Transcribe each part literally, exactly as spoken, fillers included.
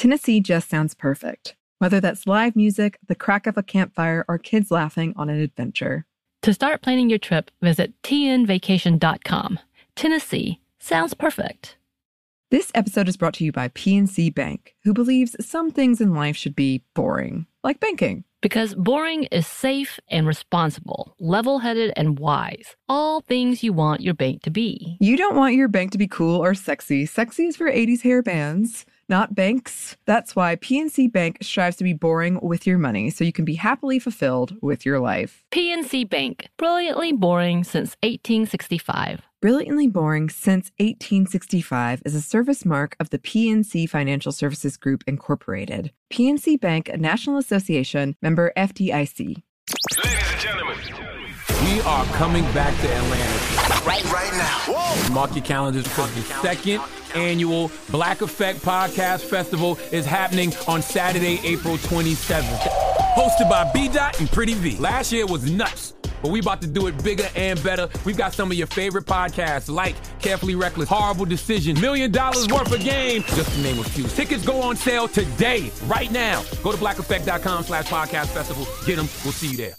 Tennessee just sounds perfect. Whether that's live music, the crack of a campfire, or kids laughing on an adventure. To start planning your trip, visit T N vacation dot com. Tennessee sounds perfect. This episode is brought to you by P N C Bank, who believes some things in life should be boring, like banking. Because boring is safe and responsible, level-headed and wise. All things you want your bank to be. You don't want your bank to be cool or sexy. Sexy is for eighties hair bands, not banks. That's why P N C Bank strives to be boring with your money so you can be happily fulfilled with your life. P N C Bank, brilliantly boring since eighteen sixty-five. Brilliantly Boring Since eighteen sixty-five is a service mark of the P N C Financial Services Group, Incorporated. P N C Bank, a National Association, member F D I C. Ladies and gentlemen, we are coming back to Atlanta. Right, right now. Whoa. Mark your calendars because the second annual Black Effect Podcast Festival is happening on Saturday, April twenty-seventh. Hosted by B-Dot and Pretty V. Last year was nuts. But we about to do it bigger and better. We've got some of your favorite podcasts like Carefully Reckless, Horrible Decision, Million Dollars Worth of Game, just to name a few. Tickets go on sale today, right now. Go to black effect dot com slash podcast festival. Get them. We'll see you there.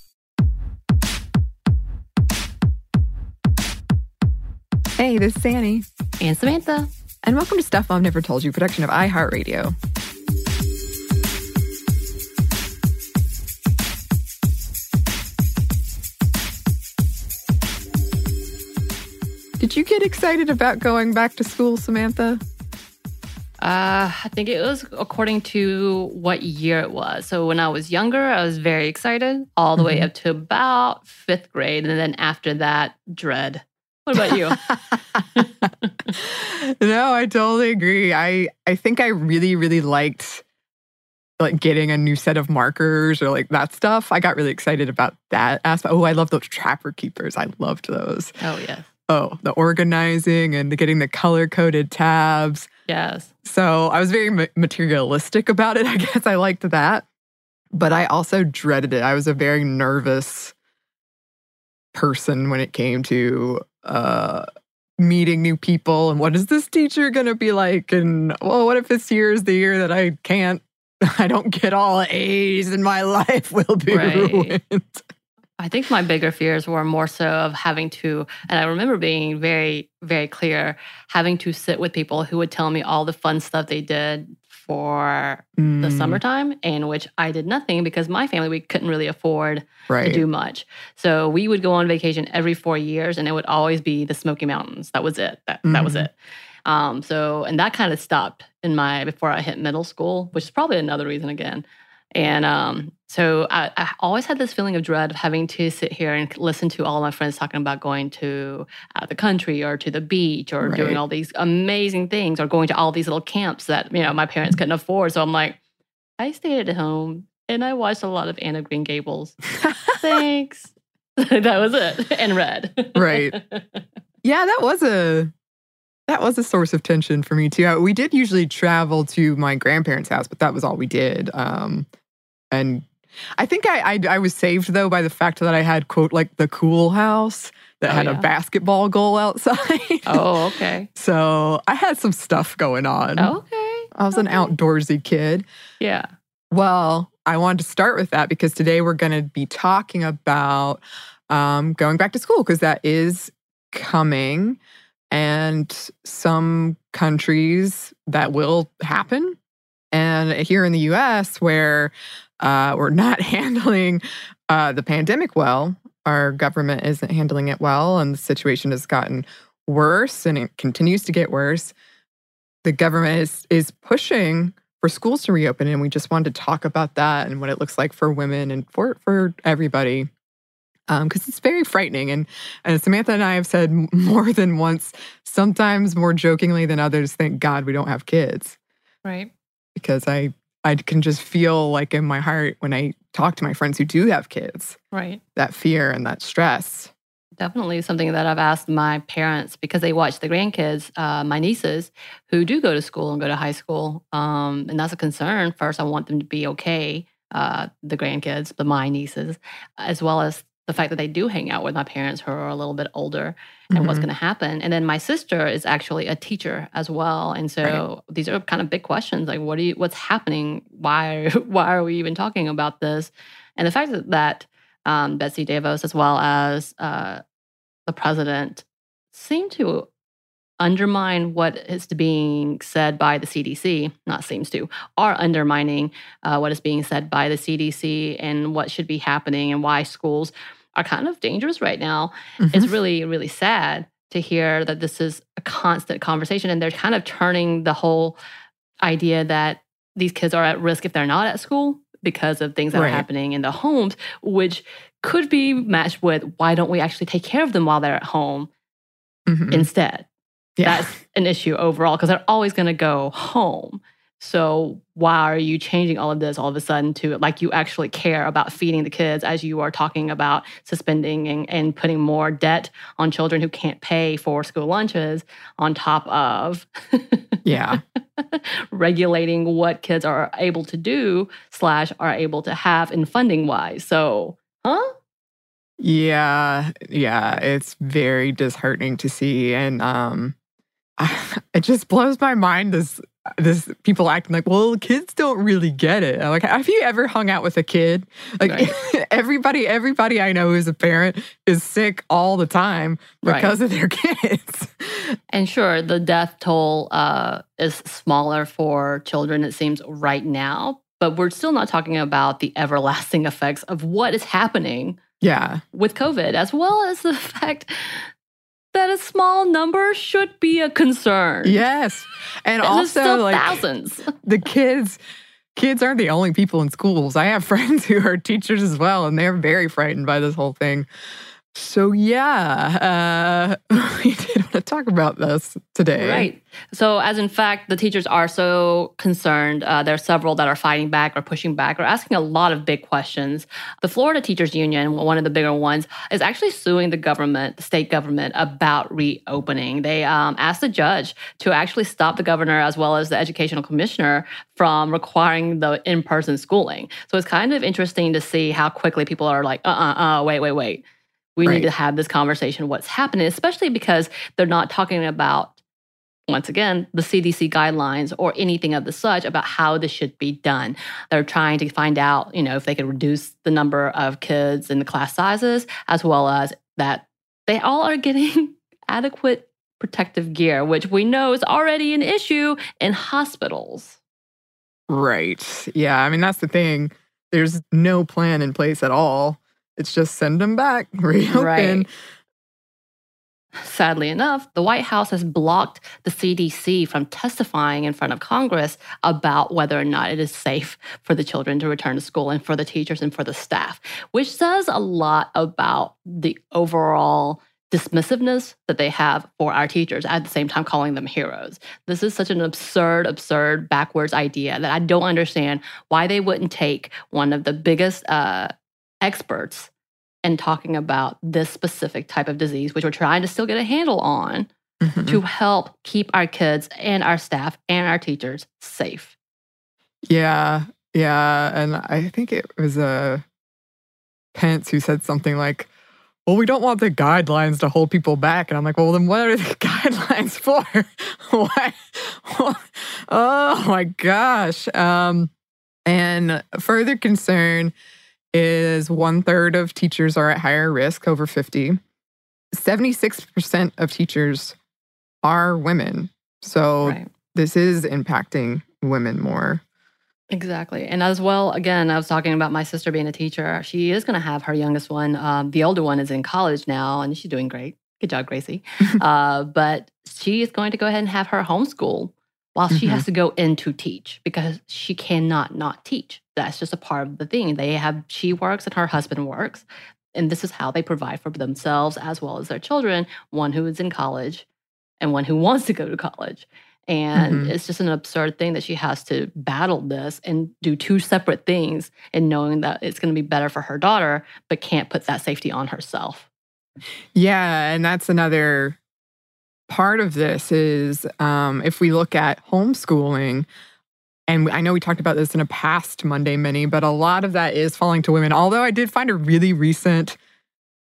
Hey, this is Annie. And Samantha. And welcome to Stuff Mom Never Told You, production of iHeartRadio. Did you get excited about going back to school, Samantha? Uh, I think it was according to what year it was. So when I was younger, I was very excited all the mm-hmm. way up to about fifth grade. And then after that, dread. What about you? No, I totally agree. I, I think I really, really liked like getting a new set of markers or like that stuff. I got really excited about that aspect. Oh, I love those Trapper Keepers. I loved those. Oh, yes. Oh, the organizing and the getting the color-coded tabs. Yes. So I was very ma- materialistic about it. I guess I liked that. But I also dreaded it. I was a very nervous person when it came to uh, meeting new people. And what is this teacher going to be like? And, well, what if this year is the year that I can't, I don't get all A's and my life will be right. ruined? I think my bigger fears were more so of having to, and I remember being very, very clear, having to sit with people who would tell me all the fun stuff they did for mm. the summertime, in which I did nothing because my family, we couldn't really afford right. to do much. So we would go on vacation every four years and it would always be the Smoky Mountains. That was it. That, mm-hmm. that was it. Um, so, and that kind of stopped in my, before I hit middle school, which is probably another reason again. And um, so I, I always had this feeling of dread of having to sit here and listen to all my friends talking about going to uh, the country or to the beach or right. doing all these amazing things or going to all these little camps that, you know, my parents couldn't afford. So I'm like, I stayed at home and I watched a lot of Anne of Green Gables. Thanks. That was it. And read. Right. Yeah, that was a... That was a source of tension for me, too. We did usually travel to my grandparents' house, but that was all we did. Um, and I think I, I I was saved, though, by the fact that I had, quote, like the cool house that oh, had yeah. a basketball goal outside. Oh, okay. So I had some stuff going on. Okay. I was okay. an outdoorsy kid. Yeah. Well, I wanted to start with that because today we're going to be talking about um, going back to school because that is coming. And some countries that will happen. And here in the U S, where uh, we're not handling uh, the pandemic well, our government isn't handling it well, and the situation has gotten worse, and it continues to get worse. The government is is pushing for schools to reopen, and we just wanted to talk about that and what it looks like for women and for, for everybody. Because um, it's very frightening. And, and Samantha and I have said more than once, sometimes more jokingly than others, thank God we don't have kids. Right. Because I, I can just feel like in my heart when I talk to my friends who do have kids. Right. That fear and that stress. Definitely something that I've asked my parents because they watch the grandkids, uh, my nieces, who do go to school and go to high school. Um, and that's a concern. First, I want them to be okay, uh, the grandkids, the my nieces, as well as the fact that they do hang out with my parents who are a little bit older and Mhm. what's going to happen. And then my sister is actually a teacher as well. And so Right. these are kind of big questions. Like, what do you, what's happening? Why, why are we even talking about this? And the fact that, that um, Betsy DeVos, as well as uh, the president, seem to undermine what is being said by the C D C, not seems to, are undermining uh, what is being said by the C D C and what should be happening and why schools are kind of dangerous right now. Mhm. It's really, really sad to hear that this is a constant conversation, and they're kind of turning the whole idea that these kids are at risk if they're not at school because of things that Right. are happening in the homes, which could be matched with why don't we actually take care of them while they're at home Mhm. instead? Yeah. That's an issue overall because they're always going to go home. So why are you changing all of this all of a sudden to like you actually care about feeding the kids as you are talking about suspending and, and putting more debt on children who can't pay for school lunches on top of Yeah. regulating what kids are able to do slash are able to have in funding wise. So, huh? Yeah. Yeah. It's very disheartening to see. And um, it just blows my mind this this people acting like, well, kids don't really get it. I'm like, have you ever hung out with a kid? Like Right. everybody, everybody I know who's a parent is sick all the time Right. because of their kids. And sure, the death toll uh, is smaller for children, it seems, right now. But we're still not talking about the everlasting effects of what is happening Yeah. with COVID, as well as the fact that a small number should be a concern. Yes. And There's also still like thousands. the kids kids aren't the only people in schools. I have friends who are teachers as well, and they're very frightened by this whole thing. So yeah, uh, we did want to talk about this today. Right. So, as in fact, the teachers are so concerned. Uh, there are several that are fighting back or pushing back or asking a lot of big questions. The Florida Teachers Union, one of the bigger ones, is actually suing the government, the state government, about reopening. They um, asked the judge to actually stop the governor as well as the educational commissioner from requiring the in-person schooling. So it's kind of interesting to see how quickly people are like, uh-uh, uh, wait, wait, wait. We Right. need to have this conversation, what's happening, especially because they're not talking about, once again, the C D C guidelines or anything of the such about how this should be done. They're trying to find out, you know, if they could reduce the number of kids in the class sizes, as well as that they all are getting adequate protective gear, which we know is already an issue in hospitals. Right. Yeah. I mean, that's the thing. There's no plan in place at all. It's just send them back, reopen. Right. Sadly enough, the White House has blocked the C D C from testifying in front of Congress about whether or not it is safe for the children to return to school and for the teachers and for the staff, which says a lot about the overall dismissiveness that they have for our teachers, at the same time calling them heroes. This is such an absurd, absurd, backwards idea that I don't understand why they wouldn't take one of the biggest uh, experts and talking about this specific type of disease, which we're trying to still get a handle on, Mhm. to help keep our kids and our staff and our teachers safe. Yeah. Yeah. And I think it was uh, Pence who said something like, well, we don't want the guidelines to hold people back. And I'm like, well, then what are the guidelines for? Why? Oh, my gosh. Um, and further concern is one third of teachers are at higher risk, over fifty. seventy-six percent of teachers are women. So Right. this is impacting women more. Exactly. And as well, again, I was talking about my sister being a teacher. She is going to have her youngest one. Um, the older one is in college now, and she's doing great. Good job, Gracie. uh, but she is going to go ahead and have her homeschool while she Mhm. has to go in to teach because she cannot not teach. That's just a part of the thing. They have, she works and her husband works. And this is how they provide for themselves as well as their children, one who is in college and one who wants to go to college. And Mhm. it's just an absurd thing that she has to battle this and do two separate things and knowing that it's going to be better for her daughter, but can't put that safety on herself. Yeah, and that's another part of this is um, if we look at homeschooling, and I know we talked about this in a past Monday Mini, but a lot of that is falling to women. Although I did find a really recent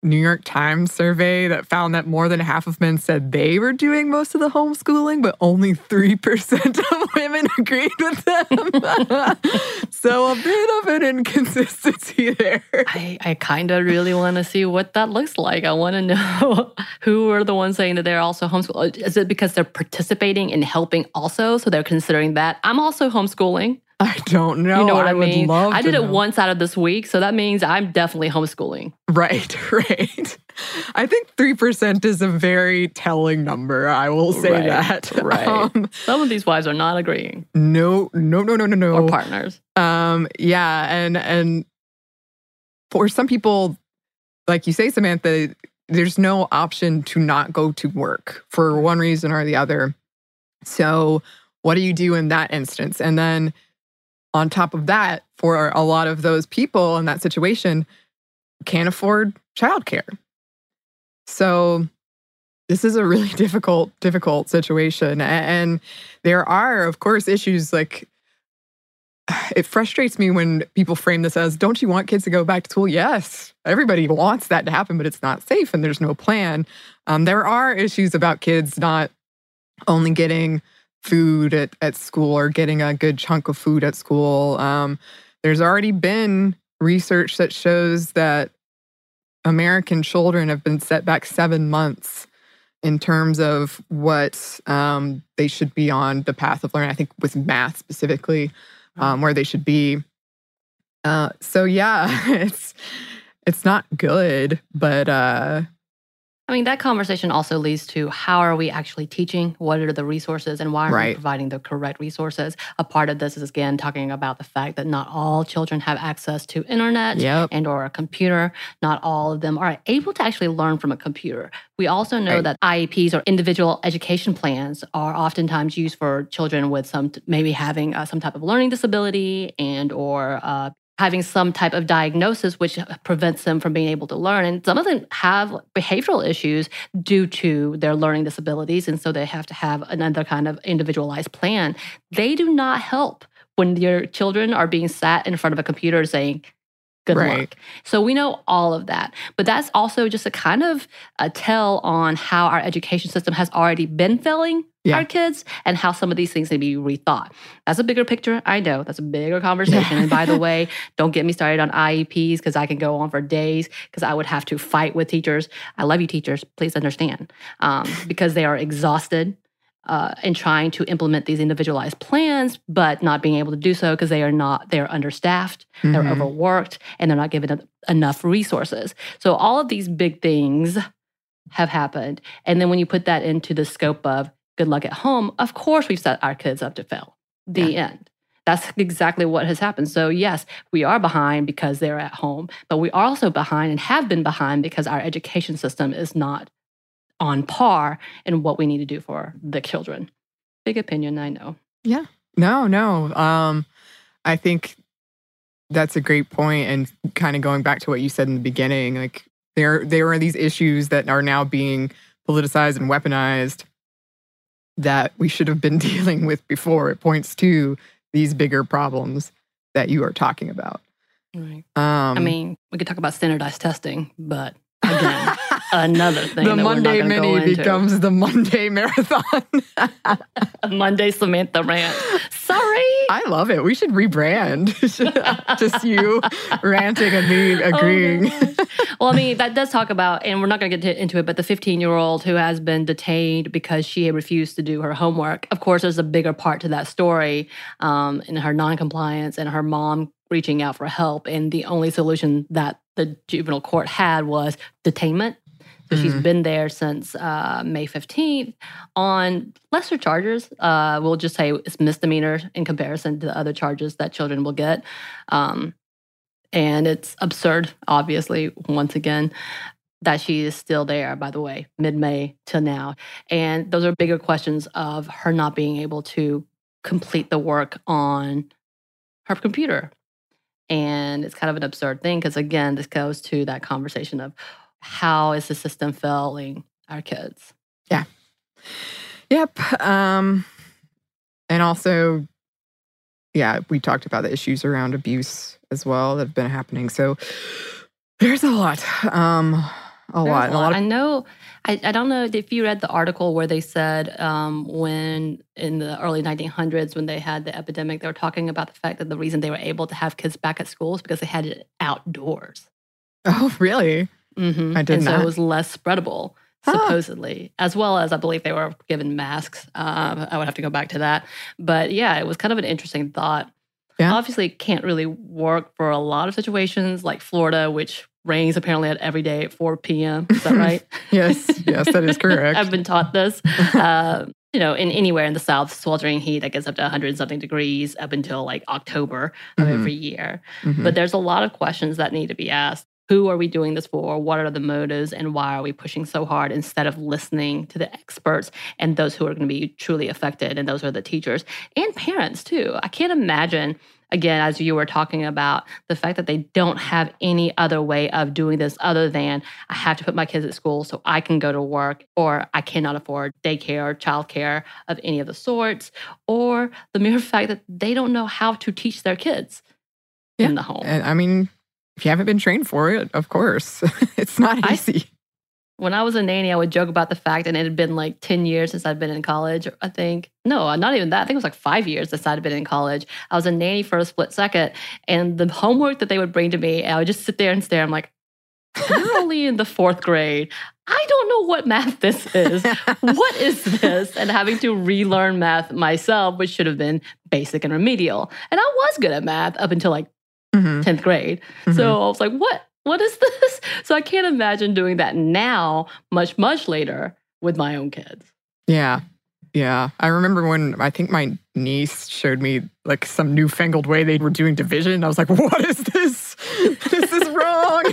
New York Times survey that found that more than half of men said they were doing most of the homeschooling, but only three percent of women agreed with them. So a bit of an inconsistency there. I, I kind of really want to see what that looks like. I want to know who are the ones saying that they're also homeschooling. Is it because they're participating in helping also? So they're considering that. I'm also homeschooling. I don't know. You know what I, I would mean? love I to did it know. once out of this week, so that means I'm definitely homeschooling. Right, right. I think three percent is a very telling number. I will say Right, that. Right. Um, Some of these wives are not agreeing. no, no, no, no, no, no. Or partners. Um, yeah, and and for some people, like you say, Samantha, there's no option to not go to work for one reason or the other. So what do you do in that instance? And then on top of that, for a lot of those people in that situation, can't afford childcare. So this is a really difficult, difficult situation. And there are, of course, issues like, it frustrates me when people frame this as, don't you want kids to go back to school? Yes, everybody wants that to happen, but it's not safe and there's no plan. Um, there are issues about kids not only getting food at, at school or getting a good chunk of food at school. Um, there's already been research that shows that American children have been set back seven months in terms of what um, they should be on the path of learning. I think with math specifically, um, where they should be. Uh, so yeah, it's it's not good, but uh, I mean, that conversation also leads to how are we actually teaching? What are the resources and why aren't Right. we providing the correct resources? A part of this is, again, talking about the fact that not all children have access to internet Yep. and or a computer. Not all of them are able to actually learn from a computer. We also know Right. that I E Ps or individual education plans are oftentimes used for children with some, maybe having uh, some type of learning disability and or uh, having some type of diagnosis which prevents them from being able to learn. And some of them have behavioral issues due to their learning disabilities, and so they have to have another kind of individualized plan. They do not help when your children are being sat in front of a computer saying, good Right. luck. So we know all of that. But that's also just a kind of a tell on how our education system has already been failing Yeah. our kids and how some of these things need to be rethought. That's a bigger picture. I know that's a bigger conversation. And by the way, don't get me started on I E Ps because I can go on for days because I would have to fight with teachers. I love you, teachers. Please understand. Um, because they are exhausted uh, in trying to implement these individualized plans, but not being able to do so because they are not, they're understaffed, they're Mhm. overworked, and they're not given en- enough resources. So all of these big things have happened. And then when you put that into the scope of good luck at home, of course we've set our kids up to fail. The end. That's exactly what has happened. So yes, we are behind because they're at home, but we are also behind and have been behind because our education system is not on par in what we need to do for the children. Big opinion, I know. No, no. Um, I think that's a great point, and kind of going back to what you said in the beginning, like there there are these issues that are now being politicized and weaponized that we should have been dealing with before. It points to these bigger problems that you are talking about. Right. Um, I mean, we could talk about standardized testing, but again, another thing the that Monday we're not going to go Mini into. becomes the Monday Marathon. Monday Samantha rant. Sorry. I love it. We should rebrand. Just you ranting and me agreeing. Oh, gosh. Well, I mean, that does talk about, and we're not going to get into it, but the fifteen-year-old who has been detained because she refused to do her homework. Of course, there's a bigger part to that story um, in her noncompliance and her mom reaching out for help. And the only solution that the juvenile court had was detainment. So she's Mhm. been there since uh, May fifteenth on lesser charges. Uh, we'll just say it's misdemeanor in comparison to the other charges that children will get. Um, and it's absurd, obviously, once again, that she is still there, by the way, mid-May till now. And those are bigger questions of her not being able to complete the work on her computer. And it's kind of an absurd thing because, again, this goes to that conversation of how is the system failing our kids? Yep. Um, and also, yeah, we talked about the issues around abuse as well that have been happening. So there's a lot. Um, a lot. And a lot of I know, I, I don't know if you read the article where they said um, when in the early nineteen hundreds, when they had the epidemic, they were talking about the fact that the reason they were able to have kids back at school is because they had it outdoors. Oh, really? Mm-hmm. I did and not. so it was less spreadable, Huh. supposedly, as well as I believe they were given masks. Um, I would have to go back to that. But yeah, it was kind of an interesting thought. Yeah. Obviously, it can't really work for a lot of situations like Florida, which rains apparently at every day at four p.m. Is that right? Yes, yes, that is correct. I've been taught this. Uh, you know, in anywhere in the South, sweltering heat that gets up to one hundred something degrees up until like October of Mhm. every year. Mhm. But there's a lot of questions that need to be asked. Who are we doing this for? What are the motives? And why are we pushing so hard instead of listening to the experts and those who are going to be truly affected? And those are the teachers and parents, too. I can't imagine, again, as you were talking about, the fact that they don't have any other way of doing this other than I have to put my kids at school so I can go to work, or I cannot afford daycare or childcare of any of the sorts, or the mere fact that they don't know how to teach their kids Yeah. in the home. And I mean, if you haven't been trained for it, of course, it's not I- easy. When I was a nanny, I would joke about the fact, and it had been like ten years since I'd been in college, I think. No, not even that. I think it was like five years since I'd been in college. I was a nanny for a split second, and the homework that they would bring to me, I would just sit there and stare. I'm like, you're only in the fourth grade. I don't know what math this is. What is this? And having to relearn math myself, which should have been basic and remedial. And I was good at math up until like Mhm. tenth grade. Mhm. So I was like, what? What is this? So I can't imagine doing that now, much, much later with my own kids. Yeah. Yeah. I remember when I think my niece showed me like some newfangled way they were doing division. I was like, what is this? This is wrong.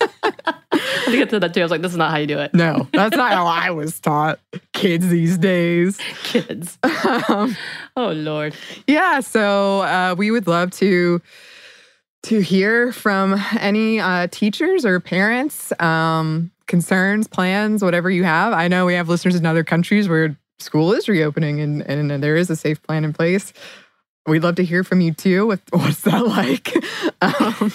I think I said that too. I was like, this is not how you do it. No, that's not how I was taught. Kids these days. Kids. Um, Oh, Lord. yeah. So uh, we would love to to hear from any uh, teachers or parents, um, concerns, plans, whatever you have. I know we have listeners in other countries where school is reopening and, and there is a safe plan in place. We'd love to hear from you too. With what's that like? Um,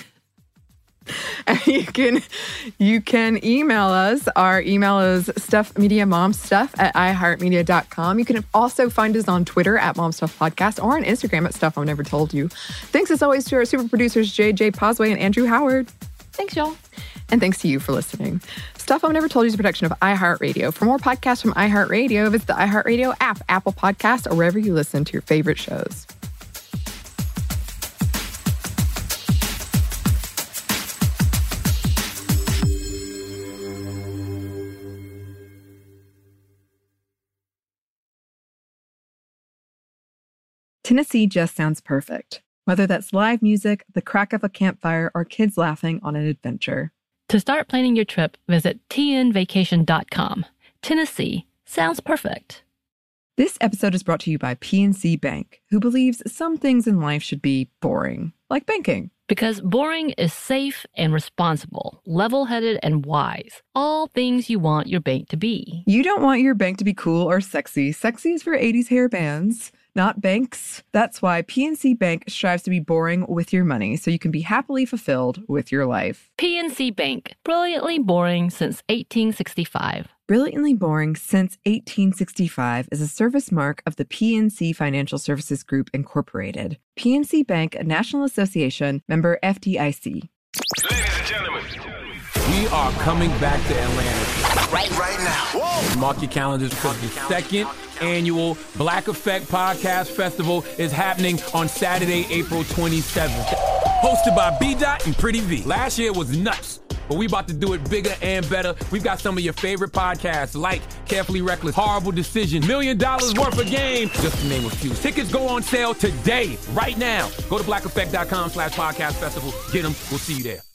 and you can you can email us. Our email is stuffmediamomstuff at iheartmedia dot com. You can also find us on Twitter at momstuffpodcast or on Instagram at Stuff I've Never Told You. Thanks as always to our super producers J J Posway and Andrew Howard. Thanks, y'all. And thanks to you for listening. Stuff I've Never Told You is a production of iHeartRadio. For more podcasts from iHeartRadio, visit the iHeartRadio app, Apple Podcasts, or wherever you listen to your favorite shows. Tennessee just sounds perfect. Whether that's live music, the crack of a campfire, or kids laughing on an adventure. To start planning your trip, visit t n vacation dot com. Tennessee sounds perfect. This episode is brought to you by P N C Bank, who believes some things in life should be boring, like banking. Because boring is safe and responsible, level-headed and wise. All things you want your bank to be. You don't want your bank to be cool or sexy. Sexy is for eighties hair bands, not banks. That's why P N C Bank strives to be boring with your money so you can be happily fulfilled with your life. P N C Bank, brilliantly boring since eighteen sixty-five. Brilliantly Boring Since eighteen sixty-five is a service mark of the P N C Financial Services Group, Incorporated. P N C Bank, a National Association, member F D I C. Ladies and gentlemen, We are coming back to Atlanta. right, right now. Whoa! Mark your calendars because the second annual Black Effect Podcast Festival is happening on Saturday, April twenty-seventh. Hosted by B Dot and Pretty V. Last year was nuts, but we about to do it bigger and better. We've got some of your favorite podcasts like Carefully Reckless, Horrible Decision, Million Dollars Worth of Game, just to name a few. Tickets go on sale today, right now. Go to black effect dot com slash podcast festival. Get them. We'll see you there.